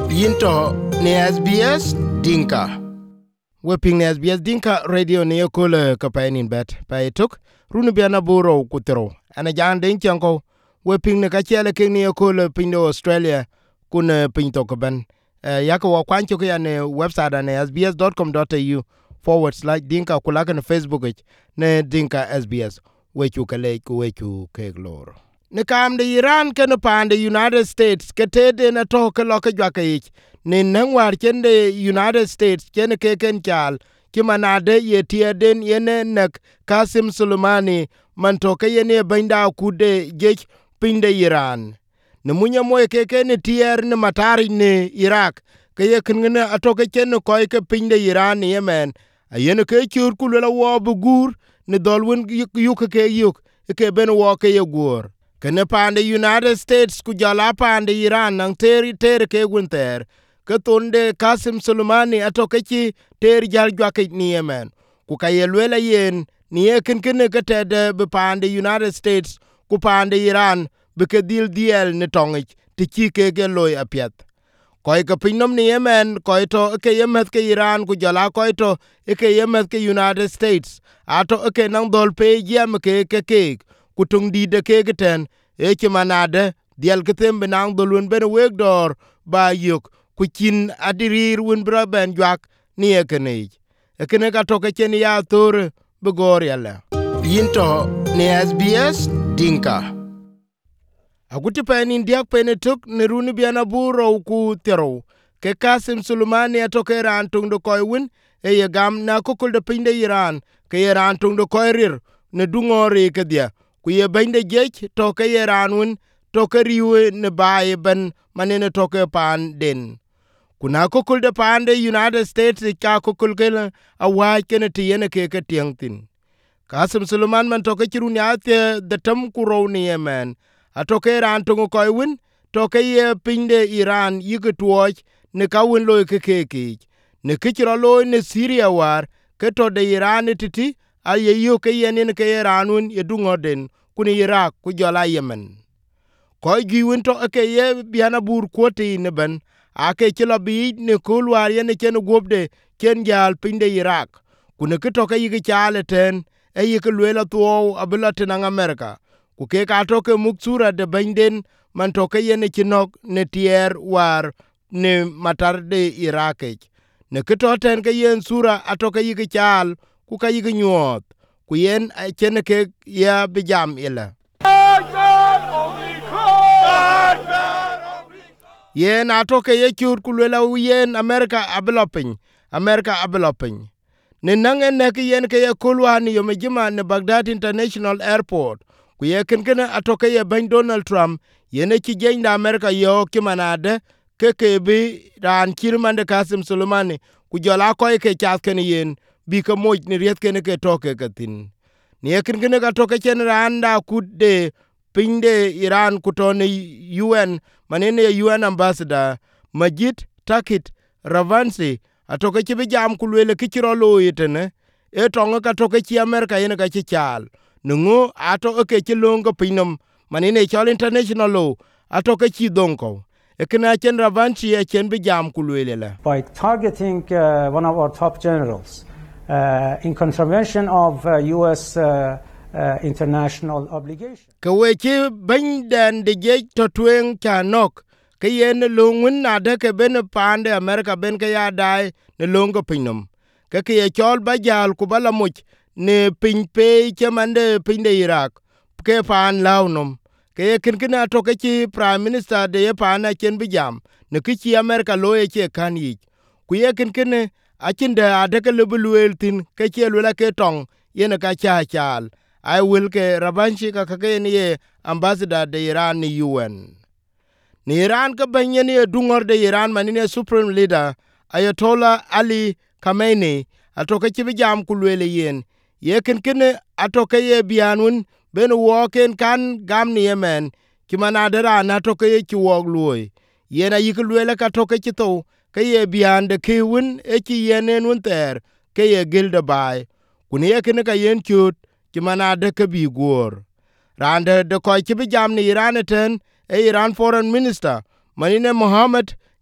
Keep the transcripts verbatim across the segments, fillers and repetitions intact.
Yinto ne S B S Dinka. Weping ne S B S Dinka radio ne yokole kapainin bet. Pa etuk, runu biana buro kutero. Ana jaan den chanko, weping ne kachele king ne yokole pindo Australia kuna pinto kaban. Uh, yaka wakwancho kaya ne website ane sbs.com.au forward slash Dinka kulaka na Facebook ich ne Dinka S B S. Wechu kale kuwechu kegloro. Ne kam de Iran ke ne pande United States ke tede na to ke loke jwake ich ne nangwar kende United States kene keken chal ki manade ye tieden yene nek Qasim Soleimani man to ke yene benda kude jech pinde Iran ne munya moye keken tier ne matari ne Iraq ke ye kengene atoke kene koy ke pinde Iran yemen ayene ke chur kulela wo bugur ne dolwen yuk ke yuk ke ben wo ke yegur kene pande United States ku jala pande Iran nang teri teri ke gunter ke tonde Qasim Soleimani atoke chi teri jal jwake ni yemen ku kayelwela yen ni eken kene ke tede be pande United States ku pande Iran be ke dil diel ne tongich ti chi ke ke loy apiet koy ke pinom ni yemen koy to ke yemet ke Iran ku jala koy to ke yemet ke United States ato ke nang dol pe jem ke ke ke kutung di de ke geten e ke manade dial ketem benang dolun ben weg dor ba yuk kuchin adirir won bra ben jak ni ekene ekene ka to ke chen ya tor be gor yalla yinto ne S B S Dinka aguti penin diak penetuk ne runi biana buro ku tero ke Qasim Soleimani atoke ran tung do koy win e ye gam na kokol de pinde Iran ke ran tung do koy rir ne dungore ke dia ku ye bende jech to ke yeranun to ke riwe ne bae ben manene to ke pan den kuna ko kul de pan de United States ka ko kul ke a wa kene ti yene ke ke tiangtin Qasim Soleiman man to ke kirun ya te de tam ku ro ni yemen a to ke ran to ko win to ke ye pinde Iran yige tuoj ne ka win lo ke ke ke ne ke ro lo ne Syria war ke to de Iran titi a ye yo ke yene ke Iranun ye dungoden kuni Iraq ku jola Yemen ko gi winto ke ye biana bur koti ne ben ake kila bi ne kulwar ye ne ken gobde ken jal pinde Iraq kuni kito ke yigi chale ten e yike lwela tuo abula tenang Amerika ku ke ka to ke muksura de benden man to ke ye ne kinok ne tier war ne matar de Iraq ne kito ten ke yen sura atoke yigi chal ku ka yigi nyuot ku yen chen ke ya bijam ila yen atoke ye chur kulela yen America ablopin America ablopin ne nangen ne ke yen ke ye kulwani yo mejima ne Baghdad International Airport ku ye ken ken atoke ye ben Donald Trump yene ki jenda America yo ki manade ke ke bi ran kirmande Qasim Soleimani ku jola ko ke chat ken yen bi ka moj ni riet ken ke toke katin ni ken ken ka toke chen randa kudde pinde Iran kutone U N manene U N ambassador Majid Takit Ravansi atoke chi bijam kulwele kichiro lo yitene e tonga ka toke chi America yene ka chi chal nungu ato ke chi longo pinom manene chal international law atoke chi donko ekena chen Ravansi e chen bijam kulwele la by targeting uh, one of our top generals uh, in contravention of uh, U S uh, Uh, international obligation. Kawechi benden de je to twen kanok ke yen lungun na de ke ben pande America ben ke ya dai ne longo pinum ke ke chol bajal ku bala much ne pin pe che mande pinde Iraq ke pan launum ke kin kin to ke chi prime minister de pa na chen bijam ne ki chi America loye che kan yi ku ye kin kin a chin de ade ke lebuluel tin ke che lula ke tong yen ka cha chal I will ke Ravanshi ka kake ni ye ambassador de Iran ni U N. Ni Iran ka banye ni dungor de Iran manine supreme leader Ayatollah Ali Khamenei atoke chibi jam kulwele yen. Ye ken kene atoke ye bianun ben woken kan gam ni yemen kimanadera na atoke ye chiwog luoy. Yena yikulwele ka toke chito ke ye bian de kiwin echi yenen unter ke ye gilda bay. Kuni ye kene ka yen chut kimanade ke bi gor rande de ko ki bi jam ni Iran ten e Iran foreign minister manine Mohammed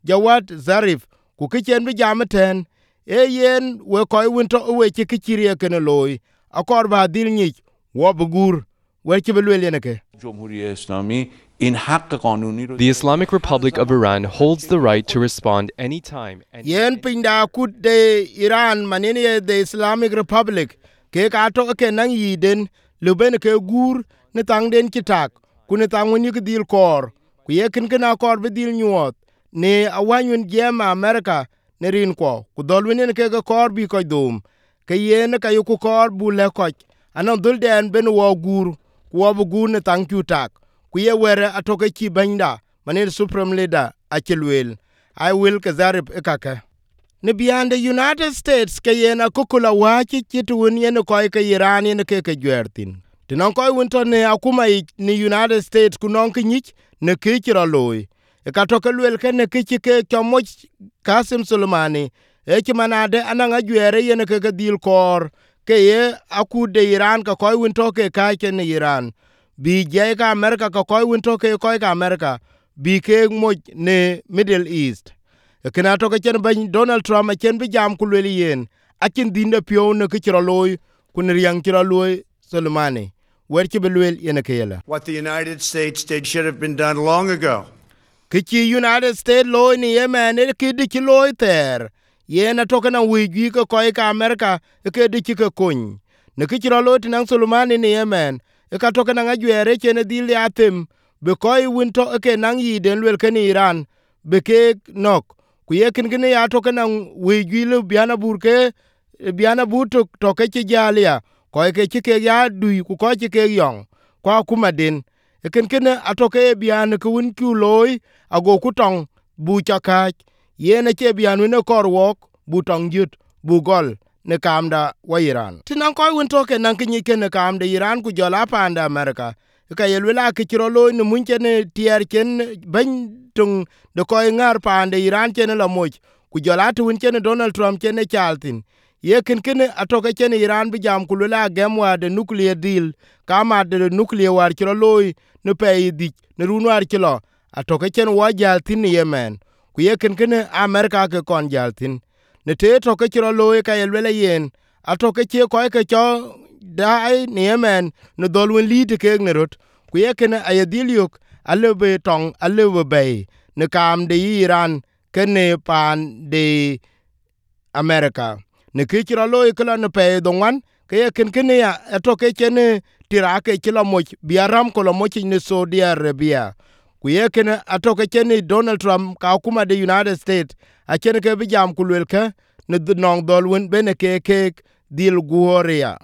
Jawad Zarif ku kichen bi jamten e yen we koy winto we ci kichire ken loy akor ba dil ni wo bugur we ci belwel ke Jumhuriyet Islami in haqq qanuni ro The Islamic Republic of Iran holds the right to respond anytime. yen pinda kut de Iran manene the Islamic Republic ke ka to ke nang yiden luben ke gur ne tang den kitak ku ne tang woni ke dil kor ku ye ken kana kor be dil nyuot ne awanyun jema America ne rin ko ku dol woni ke ke kor bi ko dum ke yen ka yu ku kor bu le ko anan dul den ben wo gur ku wo bu gur ne tang kitak ku ye were atoke ki banda manene supreme leader achelwel I will kazarib ekaka ne beyond the United States ke yena kukula wachi chitu wunye ne koi ke Iran ne ke ke gwertin tinan koi wunto ne akuma ni United States kunon ke nyich ne ke chira loy e ka toke lwel ke ne ke ke chomoch Kasim Soleimani e chi manade ananga gwere yene ke ke dil kor ke ye akude Iran ka koi wunto ke ka ke ne Iran bi je ka America ka koi wunto ke koi ka America bi ke moj ne Middle East kena to ke chen ban Donald Trump a chen bi jam ku le yen a chen dinde pio ne ke chiro loy kun riang chiro loy Soleimani wer ke belwel yen ke yela what the United States did should have been done long ago ke chi United States loy ni Yemen e ke di loy ter yen a to ke na wi gi ko ko ka America e ke di ke kun ne ke chiro loy tinang Soleimani ni Yemen e ka to ke na ngajere chen dil ya tem be koy winto e ke nang yi den lwel ke ni Iran be ke nok ku ye kin gine ya to kana we gwilu biana burke biana buto to ke ci jalia ko ke ci ke ya du ku ko ci ke yong kwa kuma den e kin kin atoke biana ku win ku loy ago ku tong bu chaka ye na che bianu ne kor wok bu tong jut bu gol ne kamda wa Iran tinan ko win to ke nan kin ke ne kamda Iran ku jola panda America ka yelwela ke chiro loy ne munche ne tier ken ban tung de koy ngar pande Iran chen la moch ku jolat win chen Donald Trump chen chaltin ye ken ken atoke chen Iran bi jam ku la gemwa de nuclear deal kama de nuclear war chiro loy ne pay di ne runwar chilo atoke chen wa jaltin Yemen ku ye ken ken America ke kon jaltin ne te to ke chiro loy ka yelwela yen atoke che koy ke cho dai ni Yemen no dolwen li de ke ngerot ku ye ken ayadiliuk alebe tong alebe bay ne kam de Iran kene pan de America ne kichira loy kala ne pe donwan ke ken ken ya atoke chen tirake kila moch biaram ko moch ne Saudi Arabia ku ye ken atoke chen Donald Trump ka kuma de United States a chen ke bi jam kulwel ka ne nong dolwen bene ke ke dil guoria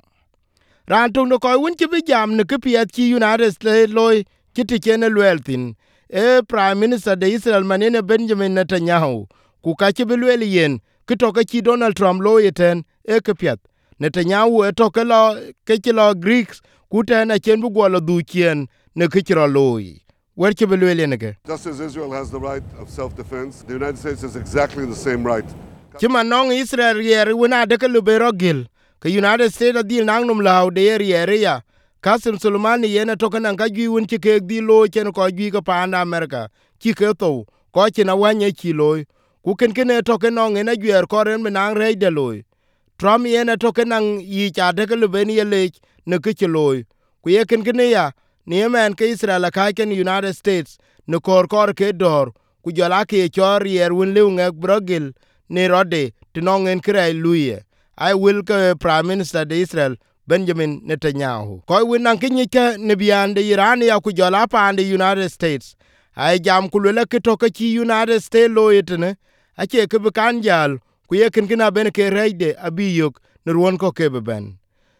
ran tung no ko win ki bi jam ne ke piat ki United States loy kiti chene lweltin e Prime Minister de Israel manene Benjamin Netanyahu ku ka chi belwel yen kitoke chi Donald Trump lo yeten e kepiat Netanyahu e toke lo ke chi lo Greeks ku ten a chen bu golo du chien ne kichiro loy wer chi belwel yen ke Just as Israel has the right of self-defense, the United States has exactly the same right. chi manong Israel yer wona de ke lubero gil ke United States adil nang num law de yer ya Kasim Soleimani yena toke nan ka gwi wun ci kek di lo chen ko gwi ka panda America ci ke to ko ci na wanye ci loy ku ken ken toke no ngena gwer ko ren nang re de loy Trump yena toke nan yi cha de ke ben ye le ne ke ci loy ku ye ken ken ya ni Yemen ke Israel ka ken United States ne kor kor ke dor ku jola ke chor yer wun le ngak brogil ne rode tinongen krai luye I will ke Prime Minister de Israel Benjamin Netanyahu koy winan kinyike ne biande Iran ya ku jola pande United States ay jam ku le ke to ke United States lo yetene ache ke kan jal ku ye kin kina ben ke reide abiyok ne won ko ke ben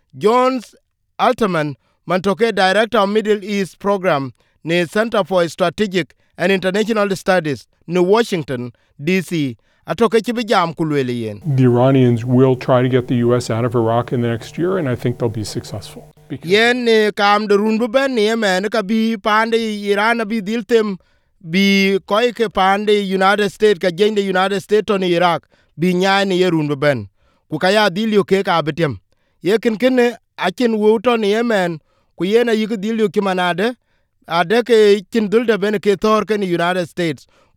Jones Alterman man to ke director of Middle East program ne Center for Strategic and International Studies ne Washington D C atoke ci bi jam ku le yen The Iranians will try to get the U S out of Iraq in the next year, and I think they'll be successful. Yen ne kam de run bu ben ne men ka bi pande Iran bi diltem bi koy ke pande United States ka jende United States on Iraq bi nyaay ne yerun bu ben ku ka ya dilyo ke ka betem ye ken ken akin wo to ne men ku yena yik dilyo ki manade ade ke kin dulde ben ke tor ke United States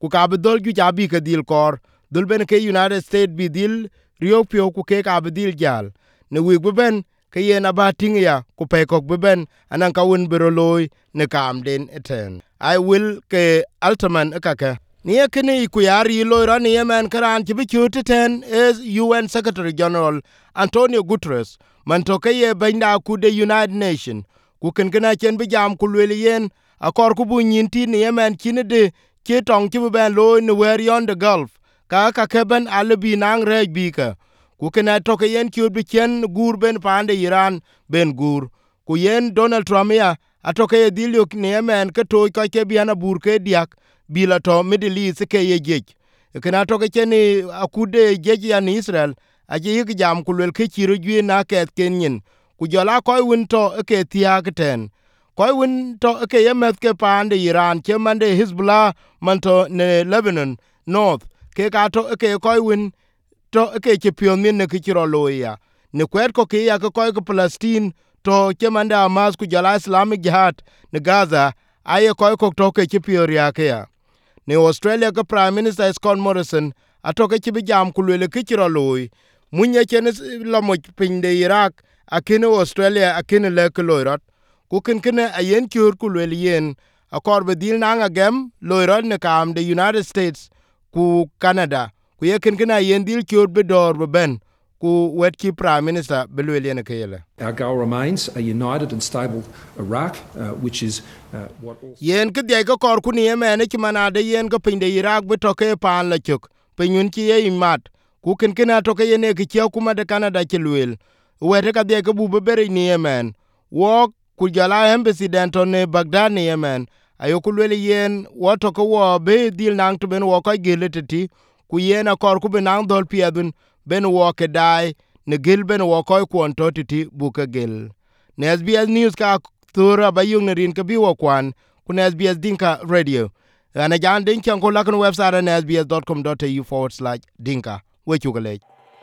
ku ka bi dol ju ja bi ka dil kor dul ben ke United States bi dil riok pio ku ke ka bi dil jal ne wi bi ben ke yen aba ting ya ku pe kok bi ben anan ka won biro loy ne kam den eten I will ke Altman akaka niye kene ku yari loy ran yemen karan ti bi chuteten is U N Secretary General Antonio Guterres man to ke ye benda ku de United Nation ku ken kana chen bi jam ku le yen akor ku bu nyin ti ne yemen kine de ke tong ti ben loy ne wer yon the Gulf ka ka ke ben alibi nang rej bi ka ku kana to ke yen ku bi chen gur ben pande Iran ben gur ku yen Donald Trump ya atoke ye dilyo ne yemen ke to ka ke biana bur ke diak bila to Middle East ke ye jej kana to ke cheni akude jej ya ni Israel aje yik jam kulel ke chiru gwi na ke kenyin ku jola koy win to ke tiak ten koy win to ke yemet ke pande Iran ke mande Hezbollah manto ne Lebanon North ke ka to ke koy win to ke ke pion min ne ke chiro loya ne kwet ko ke ya ko koy ko Palestine to ke mande Hamas ku jola Islamic Jihad ne Gaza aye koy ko to ke pior ya ke ya ne Australia ka Prime Minister Scott Morrison atoke ci bi jam ku lele ki ci roloy munye chen la mo pinde Iraq akine Australia akine le ko loyrot ku ken kene ayen kur ku lele yen akor be dil nanga gem loyrot ne kam the United States ku Canada ku ye ken kene ayen dil kur be dor be ben ku wet ki Prime Minister be lele ne kele. Our goal remains a united and stable Iraq, uh, which is uh, what also... Yen ke de ko kor ku ni emene ki manade yen ko pinde Iraq be toke pan la chuk penyun ki ye imat ku ken ken atoke yene ki chia kuma de Canada ki luel wete ka de ko bu bere ni yemen wo ku jala embassy denton ne Baghdad ni yemen ayo ku luel yen wo to ko wo be dil nang to ben wo ko geleteti ku yen akor ku be nang dol piedun ben wo ke dai ne gel ben wo ko kwon to titi bu ka gel ne S B S News ka tura bayung ne rin ka bi wo kwan ku ne S B S Dinka Radio ana jan den kan ko lakon website na s b s dot com dot a u forward slash dinka we chu gele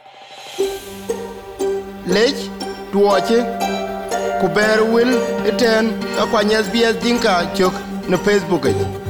lech tuoche ku ber wil eten ka kwa S B S Dinka chok na Facebook.